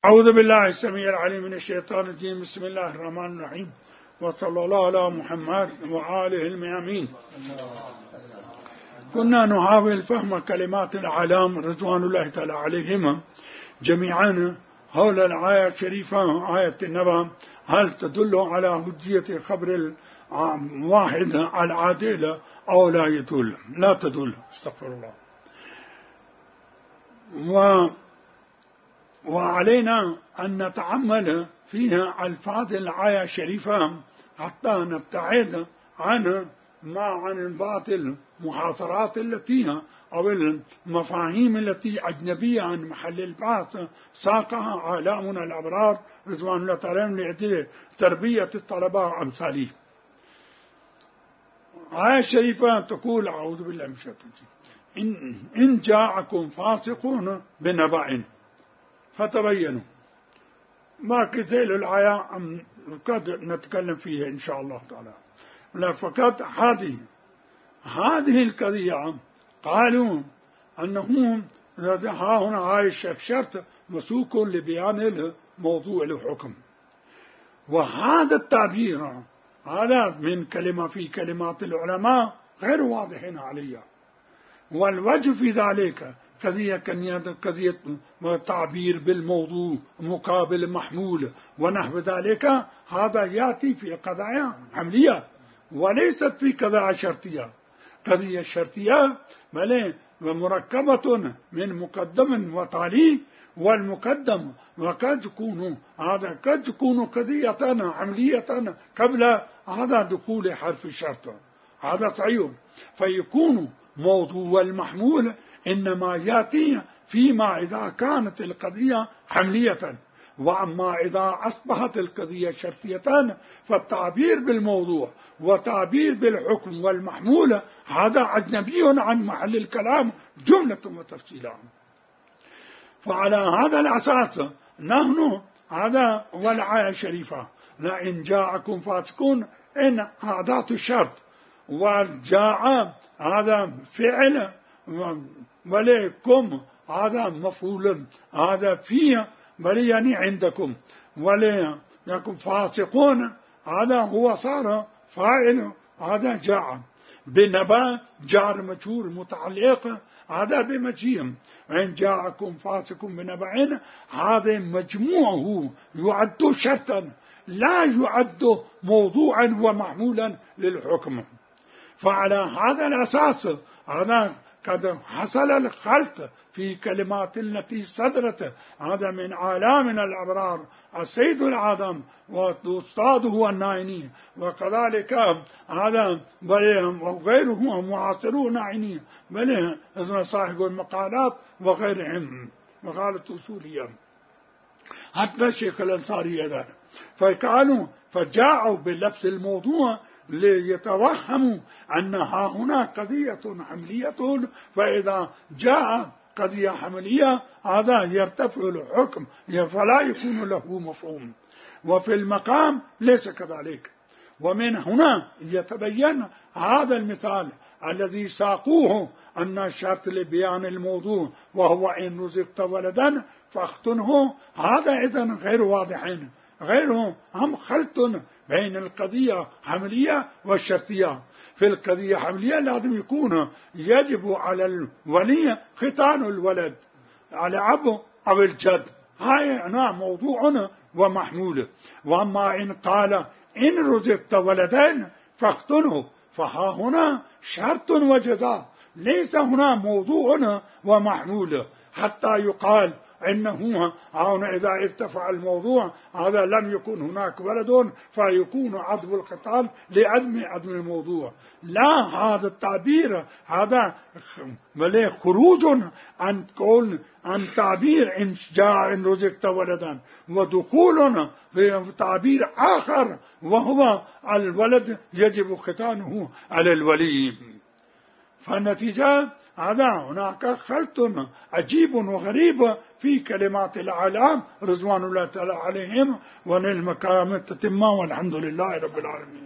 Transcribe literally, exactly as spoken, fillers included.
أعوذ بالله السميع العليم من الشيطان الرجيم. بسم الله الرحمن الرحيم، وصلى الله على محمد وآله الميامين. كنا نحاول فهم كلمات الأعلام رضوان الله تعالى عليهما جميعا حول الآية الشريفة آية النبأ، هل تدل على حجية خبر الواحد العادل أو لا يدل؟ لا تدل، استغفر الله. و وعلينا أن نتأمل فيها ألفاظ الآية الشريفة حتى نبتعد عن ما عن بعض المحاضرات التي أو المفاهيم التي أجنبية عن محل البحث ساقها عالمنا الأبرار رضوان الله تعالى لتربية الطلبة أمثالي. الآية الشريفة تقول: أعوذ بالله من الشيطان الرجيم، إن, إن جاءكم فاسقون بنبأ فتبينوا. ما كتيل الآية قد نتكلم فيها إن شاء الله تعالى، لا فقط هذه هذه القضية قالوا أنه ها هنا هاي شرط مسوق لبيان الموضوع الحكم، وهذا التعبير هذا من كلمة في كلمات العلماء غير واضحين عليها، والوجه في ذلك قضية قضية تعبير بالموضوع مقابل محمول ونحو ذلك، هذا يأتي في قضايا حملية وليست في قضايا شرطية. قضية شرطية بل مركبة من مقدم وتالي، والمقدم وقد تكون هذا قد تكون قضية عملية قبل هذا دخول حرف الشرط، هذا صحيح. فيكون موضوع المحمول إنما يأتي فيما إذا كانت القضية حملية، وأما إذا أصبحت القضية شرطية فالتعبير بالموضوع وتعبير بالحكم والمحمول هذا أجنبي عن محل الكلام جملة وتفصيلا. فعلى هذا الأساس نحن هذا والآية الشريفة لئن جاءكم فاسقون إن أداة الشرط، وجاء هذا فعل وليكم هذا مفعول هذا فيه بل يعني عندكم، وليكم فاسقون هذا هو صار فاعل هذا جاء. بنبأ جار مجهول متعلق هذا بمجيء، وإن جاءكم فاسق بنبأ هذا مجموعه يعد شرطا لا يعد موضوعا ومعمولا للحكم. فعلى هذا الأساس هذا قد حصل الخلط في كلمات التي صدرت هذا من عالمنا الأبرار السيد العظم وأستاذه النايني، وكذلك هذا وغيره معاصرون عيني بل اسم صاحب المقالات وغيرهم مقالة أصولية حتى الشيخ الأنصاري ذلك. فكانوا فجاءوا بلفظ الموضوع ليتوهموا أنها هنا قضية حملية، فإذا جاء قضية حملية هذا يرتفع الحكم فلا يكون له مفهوم، وفي المقام ليس كذلك. ومن هنا يتبين هذا المثال الذي ساقوه أن الشرط لبيان الموضوع وهو إن رزقت ولدا فاختنه، هذا إذن غير واضحين، غيره هم خلط بين القضية حملية والشرطية. في القضية حملية لازم يكون يجب على الولي ختان الولد على أبو أو الجد، هاي أنا موضوع ومحمول. وأما إن قال إن رزقت ولدين فاختنه فها هنا شرط وجزاء، ليس هنا موضوع ومحمول حتى يقال إنه هنا إذا ارتفع الموضوع هذا لم يكن هناك ولد فيكون عدم القتال لعدم عدم الموضوع. لا، هذا التعبير هذا خروج عن قول عن تعبير إن جاء إن رزقت ولدا، ودخول في تعبير آخر وهو الولد يجب ختانه على الولي. فالنتيجة هذا هناك خلط عجيب وغريب في كلمات الأعلام رضوان الله تعالى عليهم، ونلمكامة تتمة، والحمد لله رب العالمين.